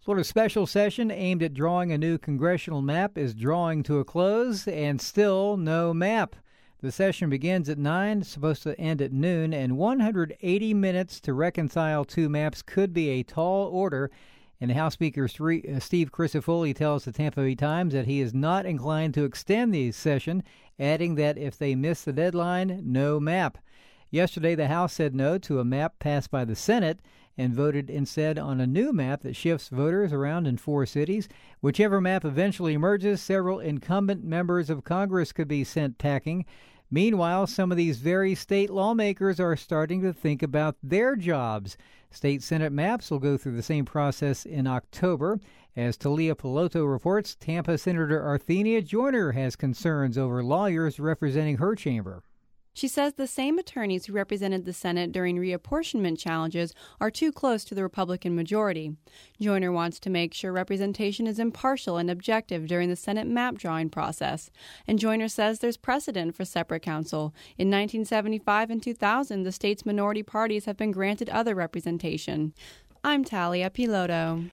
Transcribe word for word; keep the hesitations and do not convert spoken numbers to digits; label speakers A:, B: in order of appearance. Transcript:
A: Florida's special session aimed at drawing a new congressional map is drawing to a close, and still no map. The session begins at nine, it's supposed to end at noon, and one hundred eighty minutes to reconcile two maps could be a tall order. And House Speaker Steve Crisafulli tells the Tampa Bay Times that he is not inclined to extend the session, adding that if they miss the deadline, no map. Yesterday, the House said no to a map passed by the Senate and voted instead on a new map that shifts voters around in four cities. Whichever map eventually emerges, several incumbent members of Congress could be sent packing. Meanwhile, some of these very state lawmakers are starting to think about their jobs. State Senate maps will go through the same process in October. As Talia Piloto reports, Tampa Senator Arthenia Joyner has concerns over lawyers representing her chamber.
B: She says the same attorneys who represented the Senate during reapportionment challenges are too close to the Republican majority. Joyner wants to make sure representation is impartial and objective during the Senate map drawing process. And Joyner says there's precedent for separate counsel. In nineteen seventy-five and two thousand, the state's minority parties have been granted other representation. I'm Talia Piloto.